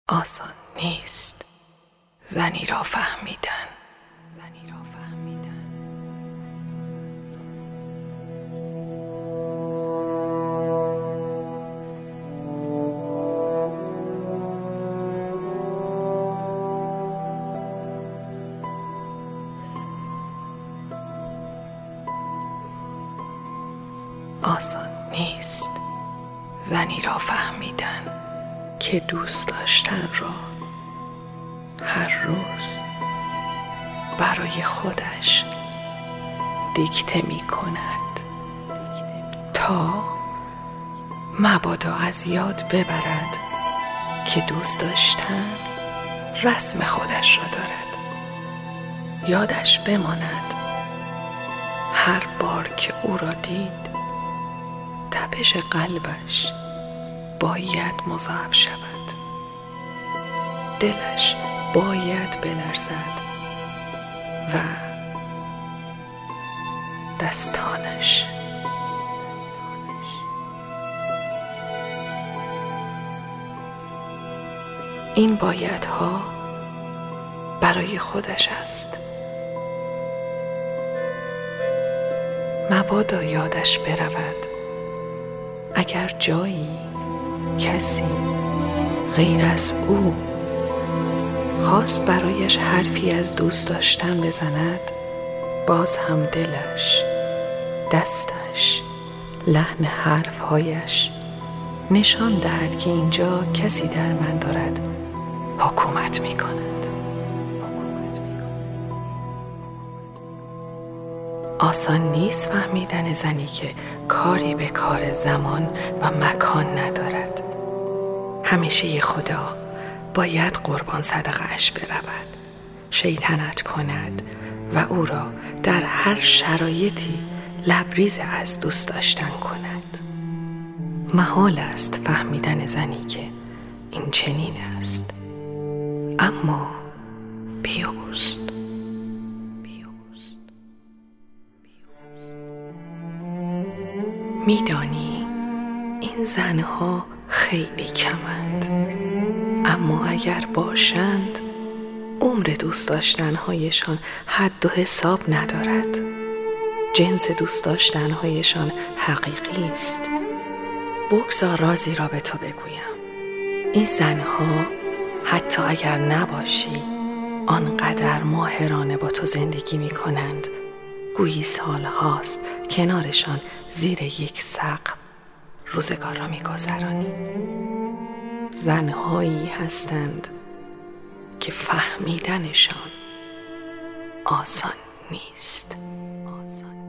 آسان نیست زنی را فهمیدن. آسان نیست زنی را فهمیدن که دوست داشتن را هر روز برای خودش دیکته می کند تا مبادا از یاد ببرد که دوست داشتن رسم خودش را دارد. یادش بماند هر بار که او را دید تپش قلبش باید مضاعف شود، دلش باید بلرزد و دستانش این بایدها برای خودش است. مبادا یادش برود اگر جایی کسی غیر از او خواست برایش حرفی از دوست داشتن بزند، باز هم دلش، دستش، لحن حرفهایش نشان دهد که اینجا کسی در من دارد حکومت می کند. آسان نیست فهمیدن زنی که کاری به کار زمان و مکان ندارد. همیشه خدا باید قربان صدقه اش برود، شیطنت کند و او را در هر شرایطی لبریز از دوست داشتن کند. محال است فهمیدن زنی که این چنین است، اما پیوست. میدانی این زنها خیلی کمند، اما اگر باشند عمر دوست داشتنهایشان حد و حساب ندارد. جنس دوست داشتنهایشان حقیقی است. بگذار رازی را به تو بگویم. این زنها حتی اگر نباشی آنقدر ماهرانه با تو زندگی می کنند گویی سال هاست کنارشان زیر یک سقف روزگار را می گذرانی. زنهایی هستند که فهمیدنشان آسان نیست.